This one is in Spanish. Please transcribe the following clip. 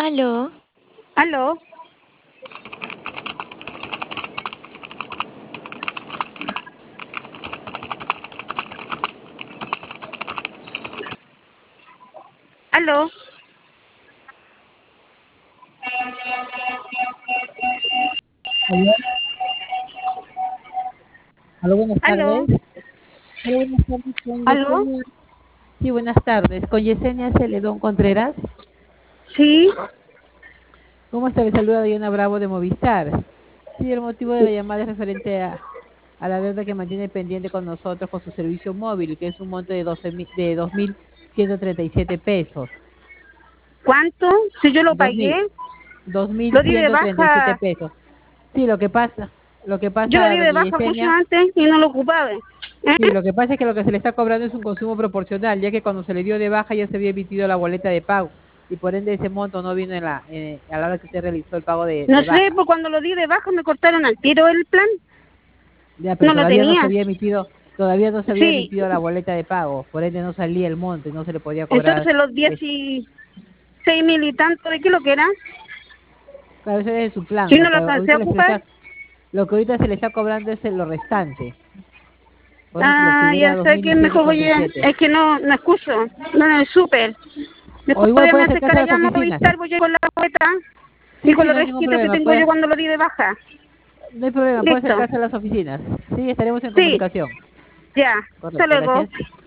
Aló, Aló, aló, Aló, aló, buenas aló, tardes. Aló, buenas tardes con aló, Yesenia. Sí, buenas tardes. Con Yesenia Celedón Contreras. sí, ¿Cómo está? Le saluda Diana Bravo de Movistar. Sí, el motivo de la llamada es referente a la deuda que mantiene pendiente con nosotros con su servicio móvil, que es un monto de 2.137 pesos. ¿cuánto? Si yo lo Dos pagué, mil, dos mil lo di de ciento treinta y siete baja, pesos. Sí, lo que yo lo pasa, di de doña baja mucho Yesenia. antes y no lo ocupaba. Sí, lo que pasa es que lo que se le está cobrando es un consumo proporcional, ya que cuando se le dio de baja ya se había emitido la boleta de pago y por ende ese monto no vino a la hora que usted realizó el pago No de sé, baja. pues cuando lo di de baja me cortaron al tiro el plan, Ya, pero no lo tenía. todavía no se había Sí, emitido la boleta de pago, por ende no salía el monto y no se le podía cobrar. entonces los Es, 16.000 y tanto, ¿de qué lo que era? claro, ese es su plan, Si no lo alcancé a ocupar. lo que ahorita se le está cobrando es lo restante, por eso se le Ah, subieron a ya dos sé mil que ciento mejor treinta voy y a, siete. es que no escucho, no en el súper. O Mejor igual voy a puede me acercarse acercar a las allá a oficinas. Movistar, voy a ir con la cuenta y Sí, con sí, los no hay ningún registros que problema. tengo yo cuando lo di de baja. No hay problema, puede Listo. acercarse a las oficinas. Sí, estaremos en Sí, comunicación. ya. Hasta Correcto, luego. gracias.